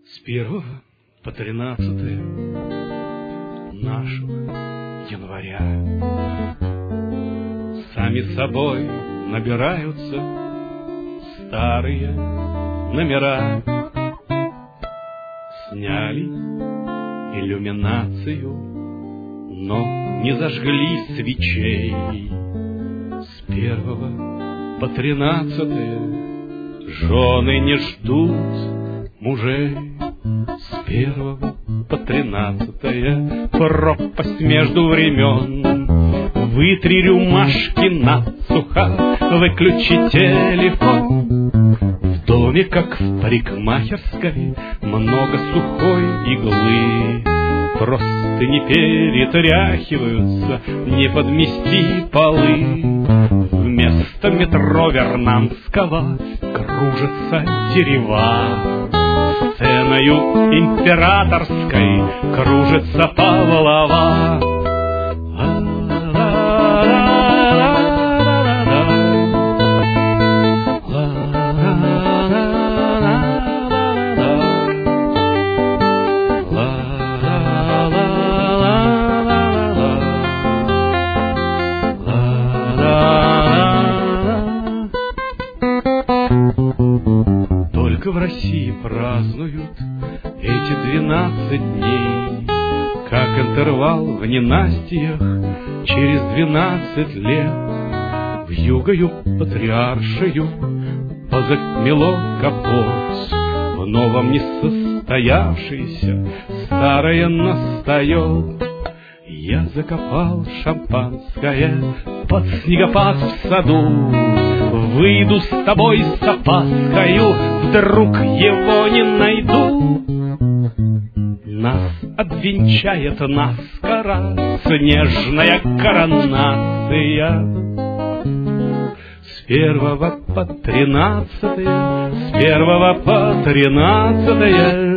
С 1 по 13 нашего января сами собой набираются старые номера. Сняли иллюминацию, но не зажгли свечей. С 1 по 13 жены не ждут мужей. С 1 по 13 пропасть между времен. Вытри рюмашки насухо, выключи телефон. В доме, как в парикмахерской, много сухой иглы. Просто не перетряхиваются, не подмести полы. Вместо метро Вернадского кружится Терева. Сценою императорской кружится Павлова. Только в России празднуют эти 12 дней, как интервал в ненастьях через 12 лет. Вьюгою патриаршею позакмело капот, в новом несостоявшееся старое настает. Я закопал шампанское под снегопад в саду, выйду с тобой с опаскою, вдруг его не найду. Нас обвенчает наскоро снежная коронация. С 1 по 13, с 1 по 13